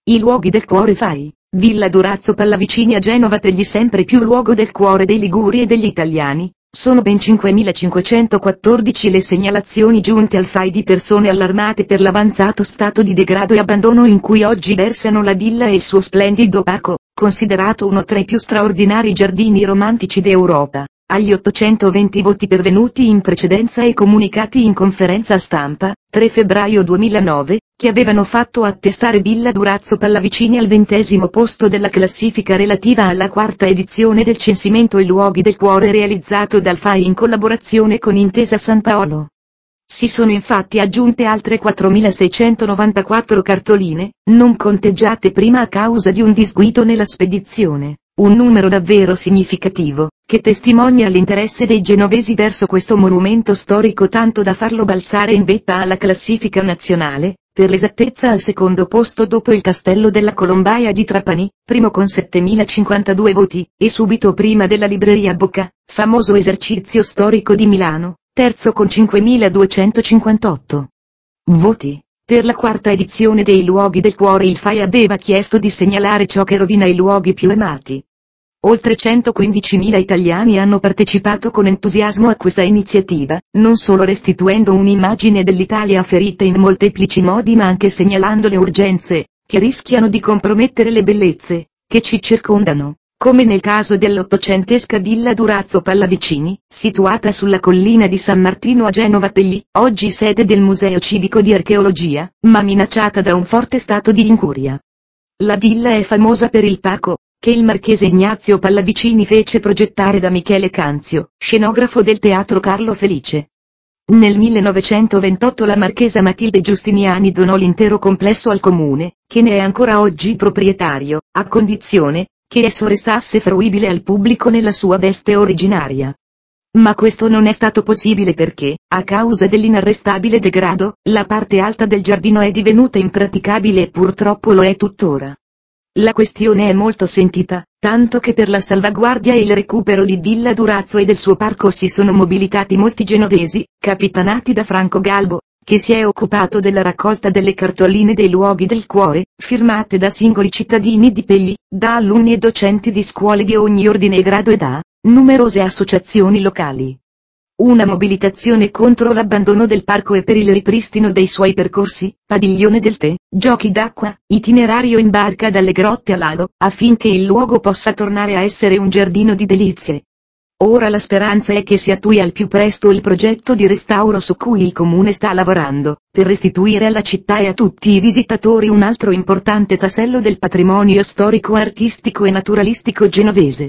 I luoghi del cuore FAI, Villa Durazzo Pallavicini a Genova Pegli sempre più luogo del cuore dei liguri e degli italiani, sono ben 5.514 le segnalazioni giunte al FAI di persone allarmate per l'avanzato stato di degrado e abbandono in cui oggi versano la villa e il suo splendido parco, considerato uno tra i più straordinari giardini romantici d'Europa. Agli 820 voti pervenuti in precedenza e comunicati in conferenza stampa, 3 febbraio 2009, che avevano fatto attestare Villa Durazzo Pallavicini al 20° posto della classifica relativa alla quarta edizione del censimento I luoghi del cuore realizzato dal FAI in collaborazione con Intesa San Paolo. Si sono infatti aggiunte altre 4.694 cartoline, non conteggiate prima a causa di un disguido nella spedizione. Un numero davvero significativo, che testimonia l'interesse dei genovesi verso questo monumento storico tanto da farlo balzare in vetta alla classifica nazionale, per l'esattezza al secondo posto dopo il Castello della Colombaia di Trapani, primo con 7.052 voti, e subito prima della Libreria Bocca, famoso esercizio storico di Milano, terzo con 5.258 voti. Per la quarta edizione dei Luoghi del Cuore il FAI aveva chiesto di segnalare ciò che rovina i luoghi più amati. Oltre 115.000 italiani hanno partecipato con entusiasmo a questa iniziativa, non solo restituendo un'immagine dell'Italia ferita in molteplici modi ma anche segnalando le urgenze, che rischiano di compromettere le bellezze, che ci circondano. Come nel caso dell'ottocentesca Villa Durazzo Pallavicini, situata sulla collina di San Martino a Genova Pegli, oggi sede del Museo Civico di Archeologia, ma minacciata da un forte stato di incuria. La villa è famosa per il parco, che il marchese Ignazio Pallavicini fece progettare da Michele Canzio, scenografo del Teatro Carlo Felice. Nel 1928 la marchesa Matilde Giustiniani donò l'intero complesso al comune, che ne è ancora oggi proprietario, a condizione che esso restasse fruibile al pubblico nella sua veste originaria. Ma questo non è stato possibile perché, a causa dell'inarrestabile degrado, la parte alta del giardino è divenuta impraticabile e purtroppo lo è tuttora. La questione è molto sentita, tanto che per la salvaguardia e il recupero di Villa Durazzo e del suo parco si sono mobilitati molti genovesi, capitanati da Franco Galbo, che si è occupato della raccolta delle cartoline dei luoghi del cuore, firmate da singoli cittadini di Pegli, da alunni e docenti di scuole di ogni ordine e grado e da numerose associazioni locali. Una mobilitazione contro l'abbandono del parco e per il ripristino dei suoi percorsi, padiglione del tè, giochi d'acqua, itinerario in barca dalle grotte a Lalo, affinché il luogo possa tornare a essere un giardino di delizie. Ora la speranza è che si attui al più presto il progetto di restauro su cui il comune sta lavorando, per restituire alla città e a tutti i visitatori un altro importante tassello del patrimonio storico artistico e naturalistico genovese.